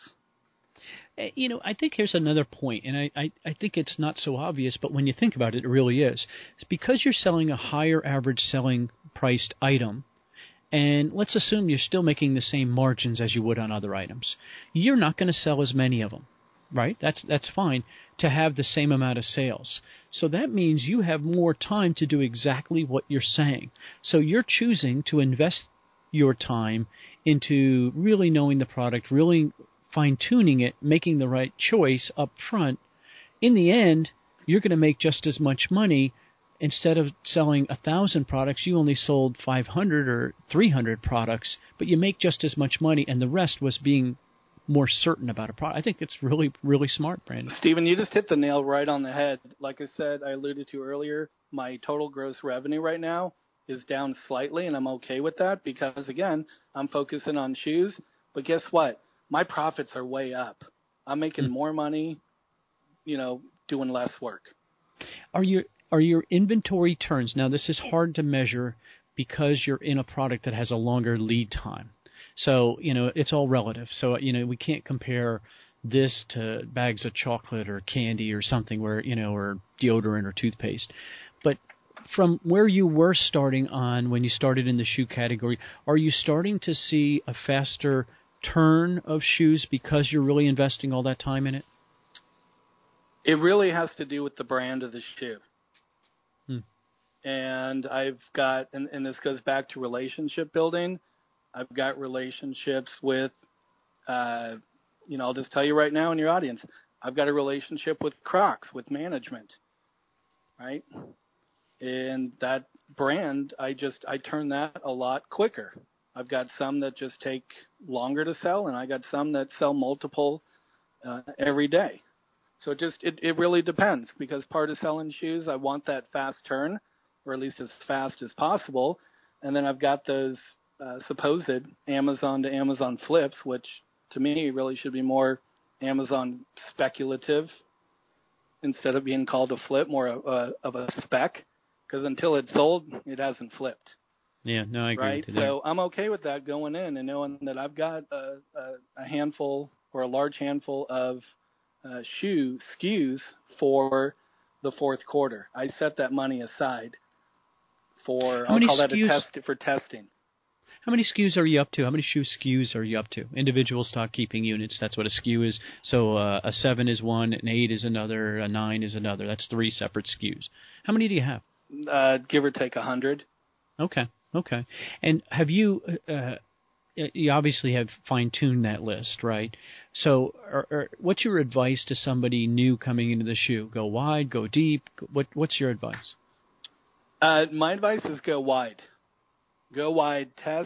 I think here's another point, and I think it's not so obvious, but when you think about it, it really is. It's because you're selling a higher average selling priced item, and let's assume you're still making the same margins as you would on other items. You're not going to sell as many of them, right? That's fine to have the same amount of sales. So that means you have more time to do exactly what you're saying. So you're choosing to invest your time into really knowing the product, really fine-tuning it, making the right choice up front. In the end, you're going to make just as much money. Instead of selling 1,000 products, you only sold 500 or 300 products, but you make just as much money, and the rest was being more certain about a product. I think it's really, really smart, Brandon. Stephen, you just hit the nail right on the head. Like I said, I alluded to earlier, my total gross revenue right now is down slightly, and I'm okay with that because, again, I'm focusing on shoes. But guess what? My profits are way up. I'm making more money, doing less work. Are your inventory turns? Now, this is hard to measure because you're in a product that has a longer lead time. So, it's all relative. So, we can't compare this to bags of chocolate or candy or something where, or deodorant or toothpaste. But from where you were starting on when you started in the shoe category, are you starting to see a faster turn of shoes because you're really investing all that time in it? It really has to do with the brand of the shoe. And I've got, and this goes back to relationship building. I've got relationships with, I'll just tell you right now in your audience, I've got a relationship with Crocs, with management, right? And that brand, I turn that a lot quicker. I've got some that just take longer to sell, and I got some that sell multiple every day. So it really depends, because part of selling shoes, I want that fast turn, or at least as fast as possible. And then I've got those supposed Amazon to Amazon flips, which to me really should be more Amazon speculative instead of being called a flip, more of a spec, because until it's sold, it hasn't flipped. Yeah, no, I agree right? with you there. So I'm okay with that going in and knowing that I've got a handful or a large handful of SKUs for the fourth quarter. I set that money aside for, I'll call that a test for testing. How many SKUs are you up to? How many shoe SKUs are you up to? Individual stock keeping units, that's what a SKU is. So a 7 is one, an 8 is another, a 9 is another. That's 3 separate SKUs. How many do you have? Give or take 100. Okay. And have you obviously have fine-tuned that list, right? So what's your advice to somebody new coming into the shoe? Go wide, go deep? What's your advice? My advice is go wide. Go wide, test.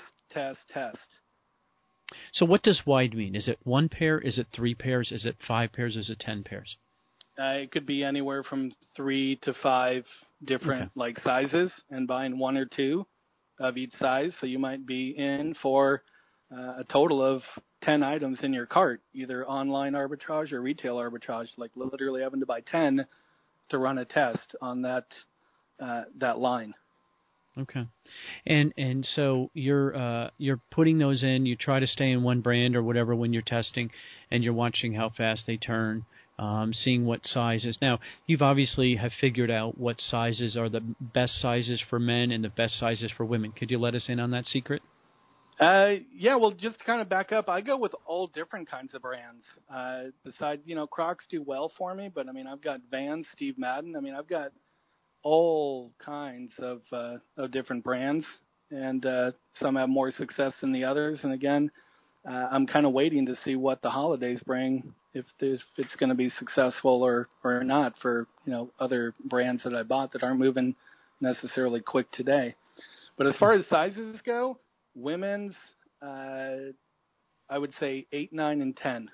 So what does wide mean? Is it 1 pair? Is it 3 pairs? Is it 5 pairs? Is it 10 pairs? It could be anywhere from 3 to 5 different sizes, and buying 1 or 2 of each size. So you might be in for a total of 10 items in your cart, either online arbitrage or retail arbitrage, like literally having to buy 10 to run a test on that line. Okay, and so you're putting those in. You try to stay in one brand or whatever when you're testing, and you're watching how fast they turn, seeing what sizes. Now you've obviously have figured out what sizes are the best sizes for men and the best sizes for women. Could you let us in on that secret? Yeah, well, just to kind of back up, I go with all different kinds of brands. Besides, Crocs do well for me, but I mean, I've got Vans, Steve Madden. I mean, I've got all kinds of different brands, and some have more success than the others. And again, I'm kind of waiting to see what the holidays bring, if it's going to be successful or not for other brands that I bought that aren't moving necessarily quick today. But as far as sizes go, women's, I would say 8, 9, and 10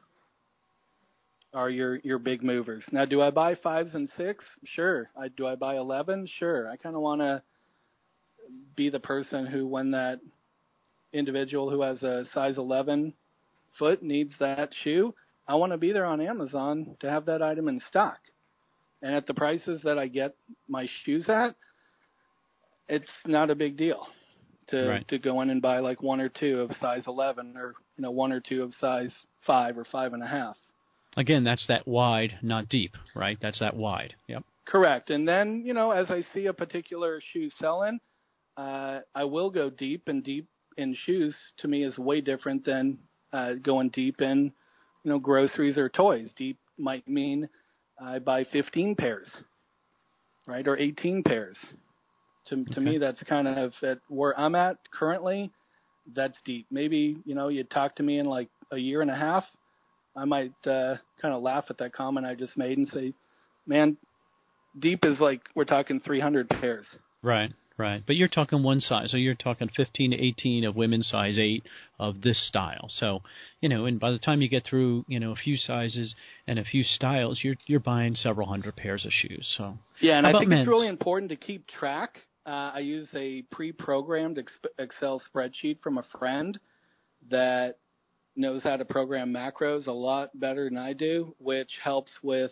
are your big movers. Now, do I buy 5s and 6? Sure. Do I buy 11? Sure. I kind of want to be the person who, when that individual who has a size 11 foot needs that shoe, I want to be there on Amazon to have that item in stock. And at the prices that I get my shoes at, it's not a big deal to go in and buy like 1 or 2 of size 11 or 1 or 2 of size 5 or 5.5. Again, that's that wide, not deep, right? That's that wide. Yep. Correct. And then, as I see a particular shoe selling, I will go deep, and deep in shoes to me is way different than going deep in, groceries or toys. Deep might mean I buy 15 pairs, right, or 18 pairs. To me, that's kind of at where I'm at currently. That's deep. Maybe, you'd talk to me in like a year and a half, I might kind of laugh at that comment I just made and say, man, deep is like we're talking 300 pairs. Right. But you're talking one size, so you're talking 15 to 18 of women's size 8 of this style. So, and by the time you get through, a few sizes and a few styles, you're buying several hundred pairs of shoes. So yeah, and I think it's really important to keep track. I use a pre-programmed Excel spreadsheet from a friend that knows how to program macros a lot better than I do, which helps with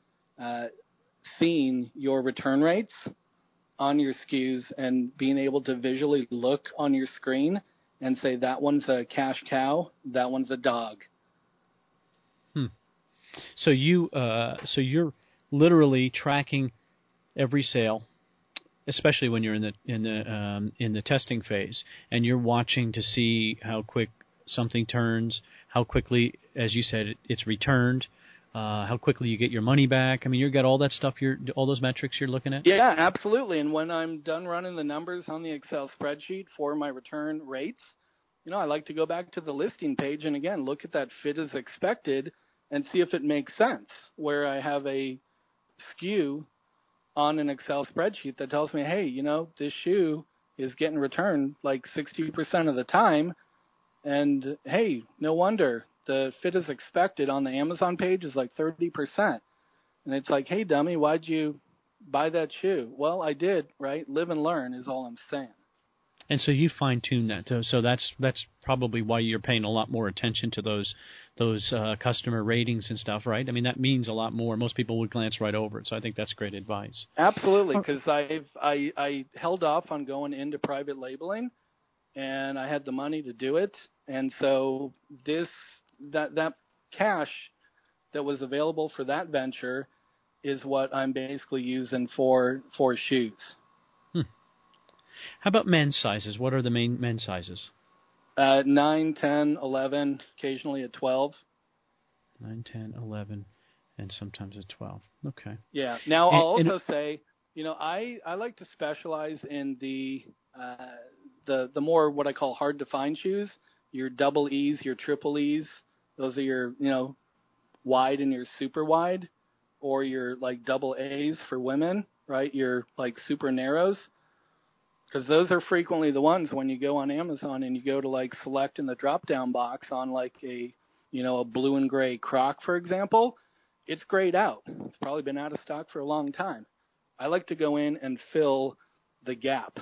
seeing your return rates on your SKUs and being able to visually look on your screen and say that one's a cash cow, that one's a dog. So you're literally tracking every sale, especially when you're in the testing phase, and you're watching to see how quick something turns, how quickly, as you said, it's returned, how quickly you get your money back. I mean, you've got all that stuff, all those metrics you're looking at? Yeah, absolutely. And when I'm done running the numbers on the Excel spreadsheet for my return rates, I like to go back to the listing page and, again, look at that fit as expected and see if it makes sense, where I have a SKU on an Excel spreadsheet that tells me, hey, this shoe is getting returned like 60% of the time. And, hey, no wonder the fit as expected on the Amazon page is like 30%. And it's like, hey, dummy, why'd you buy that shoe? Well, I did, right? Live and learn is all I'm saying. And so you fine-tune that. So that's probably why you're paying a lot more attention to those customer ratings and stuff, right? I mean, that means a lot more. Most people would glance right over it. So I think that's great advice. Absolutely, because I held off on going into private labeling, and I had the money to do it. And so that cash that was available for that venture is what I'm basically using for shoes. How about men's sizes? What are the main men's sizes? 9, 10, 11, occasionally at 12. 9, 10, 11, and sometimes at 12. Okay. Yeah. Now, I'll also say, I like to specialize in the more what I call hard to find shoes, your double E's, your triple E's. Those are your, wide and your super wide, or your like double A's for women, right? Your like super narrows. Because those are frequently the ones when you go on Amazon and you go to like select in the drop-down box on like a blue and gray Croc, for example, it's grayed out. It's probably been out of stock for a long time. I like to go in and fill the gap.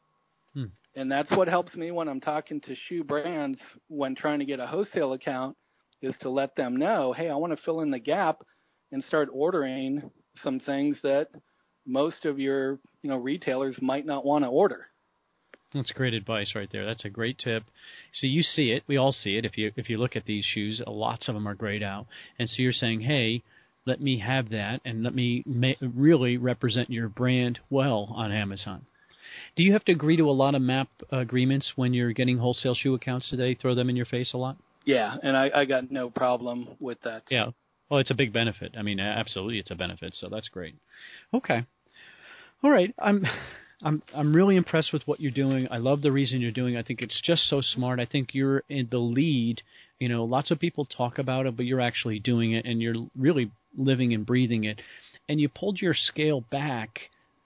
And that's what helps me when I'm talking to shoe brands when trying to get a wholesale account, is to let them know, hey, I want to fill in the gap and start ordering some things that most of your retailers might not want to order. That's great advice right there. That's a great tip. So you see it. We all see it. If you look at these shoes, lots of them are grayed out. And so you're saying, hey, let me have that and let me really represent your brand well on Amazon. Do you have to agree to a lot of MAP agreements when you're getting wholesale shoe accounts? Do they throw them in your face a lot? Yeah, and I got no problem with that. Yeah. Well, it's a big benefit. I mean, absolutely, it's a benefit. So that's great. Okay. All right. I'm really impressed with what you're doing. I love the reason you're doing it. I think it's just so smart. I think you're in the lead. Lots of people talk about it, but you're actually doing it, and you're really living and breathing it. And you pulled your scale back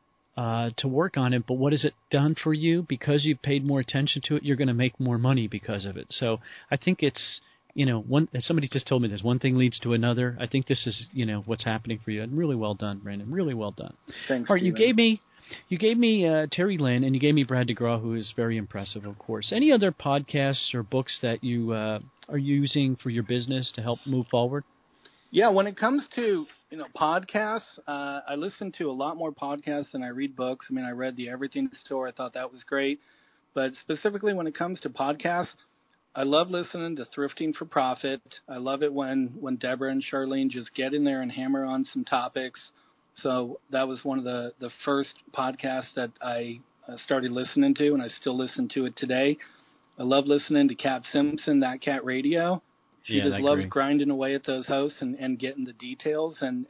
to work on it, but what has it done for you? Because you've paid more attention to it, you're going to make more money because of it. So I think it's, somebody just told me this, one thing leads to another. I think this is, what's happening for you. And really well done, Brandon. Really well done. Thanks, All right, Steven. you gave me Terry Lynn, and you gave me Brad DeGraw, who is very impressive, of course. Any other podcasts or books that you are using for your business to help move forward? Yeah, when it comes to podcasts, I listen to a lot more podcasts than I read books. I mean, I read The Everything Store. I thought that was great. But specifically when it comes to podcasts, I love listening to Thrifting for Profit. I love it when Deborah and Charlene just get in there and hammer on some topics. So that was one of the first podcasts that I started listening to, and I still listen to it today. I love listening to Kat Simpson, That Cat Radio. She just loves grinding away at those hosts and getting the details, and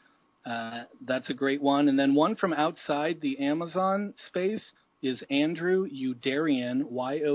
that's a great one. And then one from outside the Amazon space is Andrew Youderian,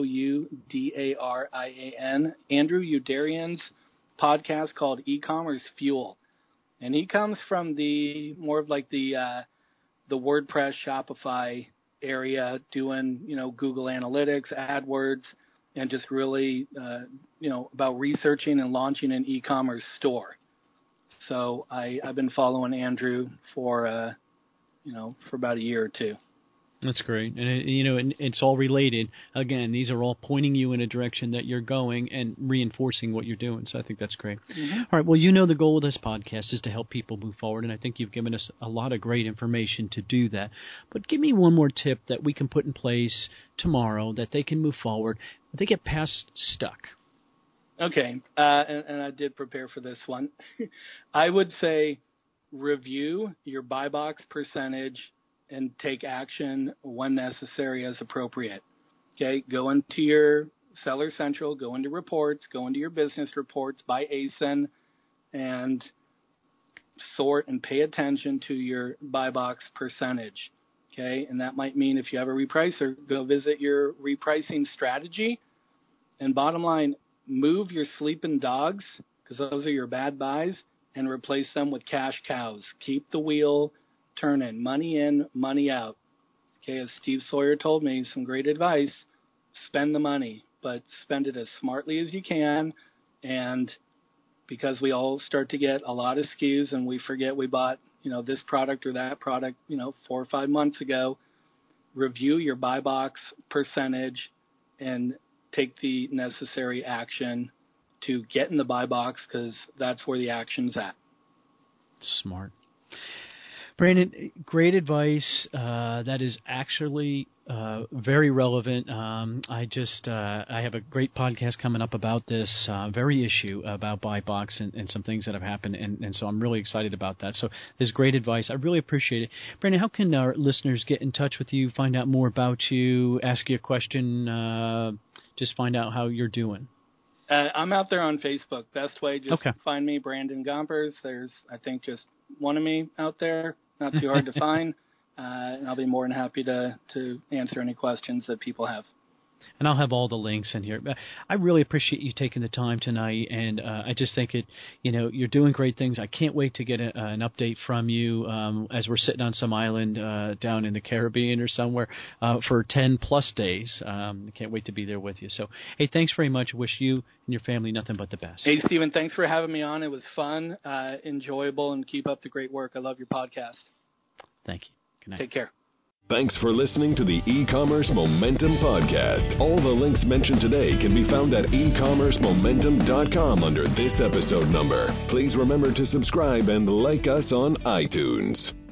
Youdarian. Andrew Youderian's podcast called E-Commerce Fuel. And he comes from the more of like the WordPress, Shopify area, doing, Google Analytics, AdWords, and just really, about researching and launching an e-commerce store. So I've been following Andrew for about a year or two. That's great. And, it's all related. Again, these are all pointing you in a direction that you're going and reinforcing what you're doing. So I think that's great. Mm-hmm. All right. Well, the goal of this podcast is to help people move forward. And I think you've given us a lot of great information to do that. But give me one more tip that we can put in place tomorrow that they can move forward. They get past stuck. Okay. And I did prepare for this one. I would say review your buy box percentage and take action when necessary as appropriate. Okay, go into your Seller Central, go into reports, go into your business reports by ASIN, and sort and pay attention to your buy box percentage. Okay, and that might mean if you have a repricer, go visit your repricing strategy. And bottom line, move your sleeping dogs, because those are your bad buys, and replace them with cash cows. Keep the wheel turning, money in, money out. Okay, as Steve Sawyer told me, some great advice, spend the money, but spend it as smartly as you can. And because we all start to get a lot of SKUs and we forget we bought, this product or that product, 4 or 5 months ago, review your buy box percentage and take the necessary action to get in the buy box, because that's where the action's at. Smart. Brandon, great advice. That is actually very relevant. I have a great podcast coming up about this very issue about buy box and some things that have happened, and so I'm really excited about that. So this is great advice. I really appreciate it. Brandon, how can our listeners get in touch with you, find out more about you, ask you a question, just find out how you're doing? I'm out there on Facebook. Best way, just find me, Brandon Gompers. There's, I think, just one of me out there. Not too hard to find. And I'll be more than happy to answer any questions that people have. And I'll have all the links in here. I really appreciate you taking the time tonight, and I just think you're doing great things. I can't wait to get an update from you as we're sitting on some island down in the Caribbean or somewhere for 10-plus days. I can't wait to be there with you. So, hey, thanks very much. Wish you and your family nothing but the best. Hey, Stephen, thanks for having me on. It was fun, enjoyable, and keep up the great work. I love your podcast. Thank you. Good night. Take care. Thanks for listening to the E-Commerce Momentum Podcast. All the links mentioned today can be found at ecommercemomentum.com under this episode number. Please remember to subscribe and like us on iTunes.